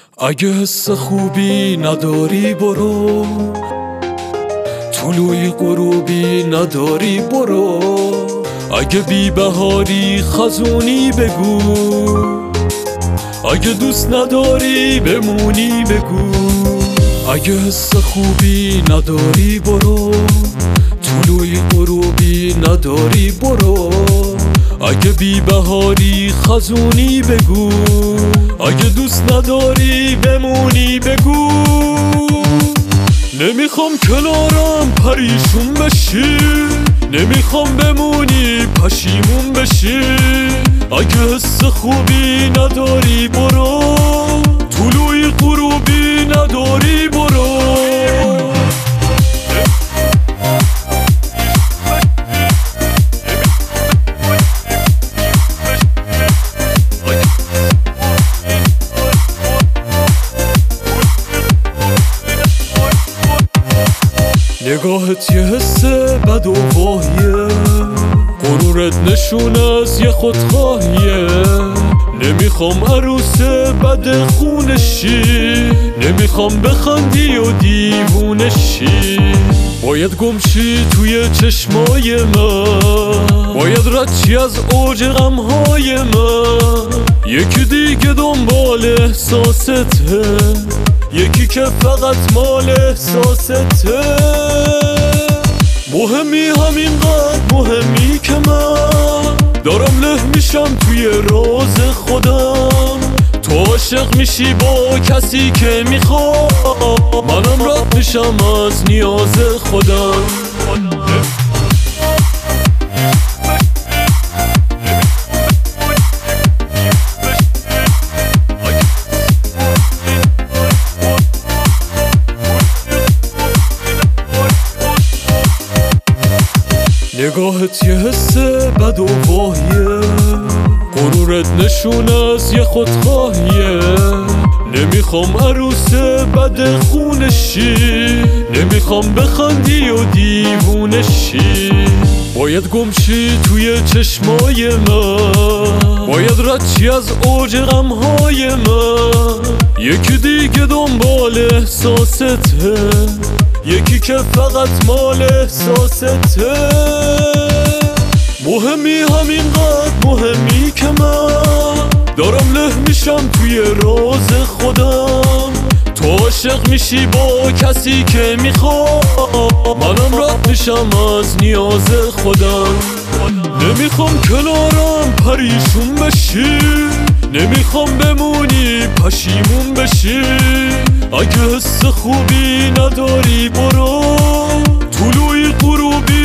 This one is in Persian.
اگه حس خوبی نداری برو، طلوعی غروبی نداری برو. اگه بی بهاری خزونی بگو، اگه دوست نداری بمونی بگو. اگه حس خوبی نداری برو، طلوعی غروبی نداری برو. اگه بی بهاری خزونی بگو، اگه دوست نداری بمونی بگو. نمیخوام کنارم پریشون بشی، نمیخوام بمونی پشیمون بشی. اگه حس خوبی نداری برو، طلوعی غروبی نداری برو. نگاهت یه حس بد و واهیه، غرورت نشون از یه خودخواهیه. نمیخوام عروس بد خونشی، نمیخوام بخندی و دیوونشی. باید گمشی توی چشمای من، باید ردشی از اوج غمهای من. یکی دیگه دنبال احساسته، یکی که فقط مال احساسته. مهمی همینقدر مهمی که من دارم له میشم توی راز خودم. تو عاشق میشی با کسی که میخوام، منم رد میشم از نیاز خودم. نگاهت یه حس بد و واهیه، غرورت نشون از یه خودخواهیه. نمیخوام عروس بد خونشی، نمیخوام بخندی و دیوونشی. باید گمشی توی چشمای من، باید ردشی از اوج غمهای من. یکی دیگه دنبال احساسته، یکی که فقط مال احساسته. مهمی همینقدر مهمی که من دارم له میشم توی راز خودم. تو عاشق میشی با کسی که میخوام، منم رد میشم از نیاز خودم. نمیخوام کنارم پریشون بشی، نمیخوام بمونی پشیمون بشی. اگه حس خوبی نداری برو، طلوعی غروبی